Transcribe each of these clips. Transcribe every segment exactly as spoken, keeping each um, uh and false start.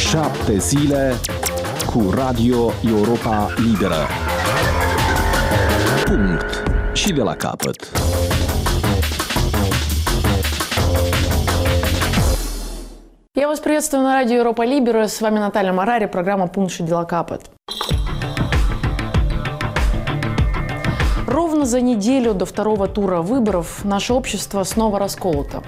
Șapte zile cu Radio Europa Liberă. Punct. Și de la capăt. Я вас приветствую на радио Европа Либера. С вами Наталья Марари, программа «Пункт și de la capăt». Ровно за неделю до второго тура выборов наше общество снова расколото.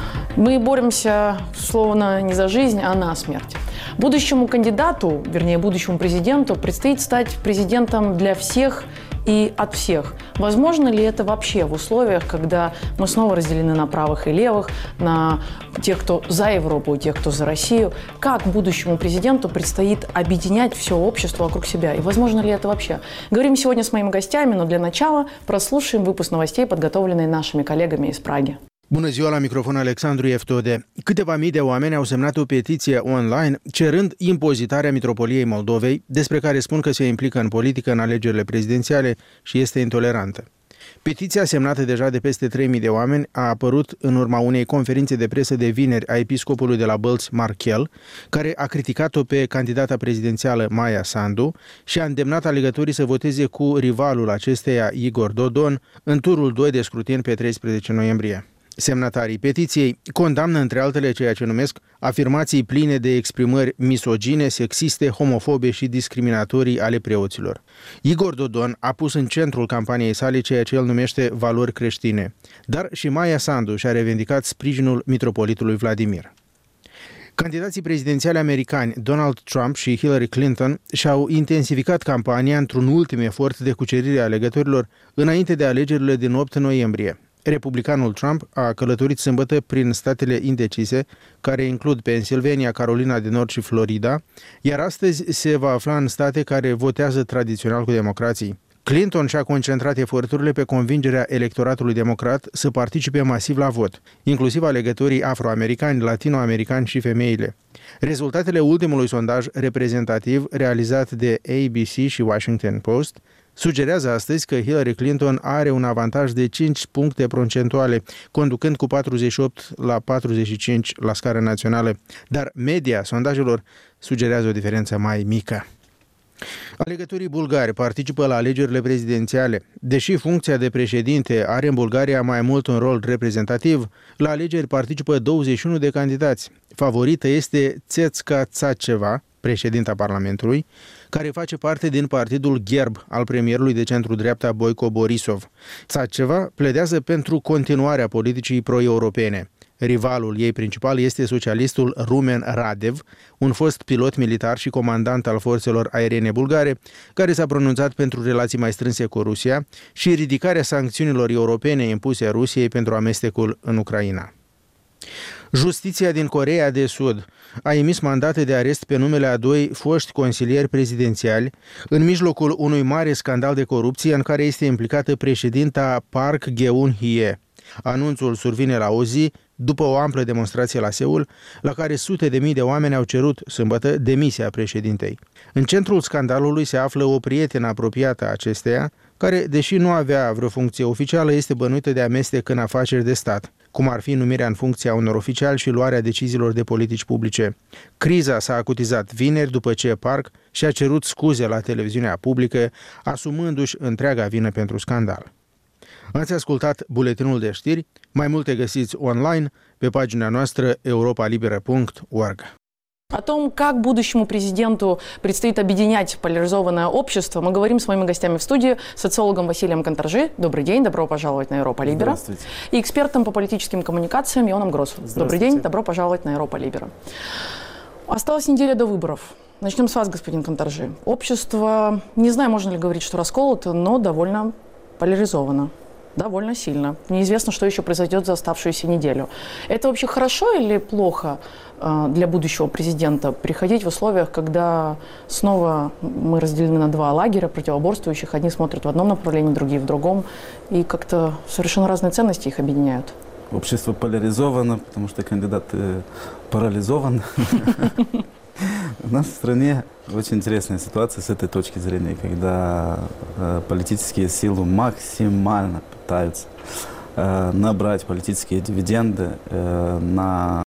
Мы боремся, словно, не за жизнь, а на смерть. Будущему кандидату, вернее, будущему президенту предстоит стать президентом для всех и от всех. Возможно ли это вообще в условиях, когда мы снова разделены на правых и левых, на тех, кто за Европу, и тех, кто за Россию? Как будущему президенту предстоит объединять все общество вокруг себя? И возможно ли это вообще? Говорим сегодня с моими гостями, но для начала прослушаем выпуск новостей, подготовленный нашими коллегами из Праги. Bună ziua, la microfon Alexandru Eftode. Câteva mii de oameni au semnat o petiție online cerând impozitarea Mitropoliei Moldovei, despre care spun că se implică în politică în alegerile prezidențiale și este intolerantă. Petiția, semnată deja de peste trei mii de oameni, a apărut în urma unei conferințe de presă de vineri a episcopului de la Bălți, Marchel, care a criticat-o pe candidata prezidențială Maia Sandu și a îndemnat alegătorii să voteze cu rivalul acesteia, Igor Dodon, în turul doi de scrutin pe treisprezece noiembrie. Semnatarii petiției condamnă, între altele, ceea ce numesc afirmații pline de exprimări misogine, sexiste, homofobe și discriminatorii ale preoților. Igor Dodon a pus în centrul campaniei sale ceea ce el numește valori creștine, dar și Maia Sandu și-a revendicat sprijinul mitropolitului Vladimir. Candidații prezidențiali americani Donald Trump și Hillary Clinton și-au intensificat campania într-un ultim efort de cucerire a alegătorilor înainte de alegerile din opt noiembrie. Republicanul Trump a călătorit sâmbătă prin statele indecise, care includ Pennsylvania, Carolina de Nord și Florida, iar astăzi se va afla în state care votează tradițional cu democrații. Clinton și-a concentrat eforturile pe convingerea electoratului democrat să participe masiv la vot, inclusiv alegătorii afroamericani, latinoamericani și femeile. Rezultatele ultimului sondaj reprezentativ realizat de A B C și Washington Post sugerează astăzi că Hillary Clinton are un avantaj de cinci puncte procentuale, conducând cu patruzeci și opt la patruzeci și cinci la scară națională, dar media sondajelor sugerează o diferență mai mică. Alegătorii bulgari participă la alegerile prezidențiale. Deși funcția de președinte are în Bulgaria mai mult un rol reprezentativ, la alegeri participă douăzeci și unu de candidați. Favorită este Țețca Țaceva, președinta Parlamentului, care face parte din partidul Gherb al premierului de centru-dreapta Boico Borisov. Țaceva pledează pentru continuarea politicii pro-europene. Rivalul ei principal este socialistul Rumen Radev, un fost pilot militar și comandant al forțelor aeriene bulgare, care s-a pronunțat pentru relații mai strânse cu Rusia și ridicarea sancțiunilor europene impuse Rusiei pentru amestecul în Ucraina. Justiția din Coreea de Sud a emis mandate de arest pe numele a doi foști consilieri prezidențiali în mijlocul unui mare scandal de corupție în care este implicată președinta Park Geun-hye. Anunțul survine la o zi după o amplă demonstrație la Seul, la care sute de mii de oameni au cerut sâmbătă demisia președintei. În centrul scandalului se află o prietenă apropiată a acesteia, care, deși nu avea vreo funcție oficială, este bănuită de amestec în afaceri de stat, cum ar fi numirea în funcția unor oficiali și luarea deciziilor de politici publice. Criza s-a acutizat vineri după ce Park și-a cerut scuze la televiziunea publică, asumându-și întreaga vină pentru scandal. Ați ascultat buletinul de știri, mai multe găsiți online pe pagina noastră europa libera punct org. О том, как будущему президенту предстоит объединять поляризованное общество, мы говорим с моими гостями в студии, социологом Василием Конторжи. Добрый день, добро пожаловать на Европа Либера. Здравствуйте. И экспертом по политическим коммуникациям Ионом Гросу. Добрый день, добро пожаловать на Европа Либера. Осталась неделя до выборов. Начнем с вас, господин Конторжи. Общество, не знаю, можно ли говорить, что расколото, но довольно поляризовано. Довольно сильно. Неизвестно, что еще произойдет за оставшуюся неделю. Это вообще хорошо или плохо э, для будущего президента приходить в условиях, когда снова мы разделены на два лагеря противоборствующих, одни смотрят в одном направлении, другие в другом, и как-то совершенно разные ценности их объединяют? Общество поляризовано, потому что кандидат э, парализован. У нас в стране очень интересная ситуация с этой точки зрения, когда э, политические силы максимально пытаются э, набрать политические дивиденды э, на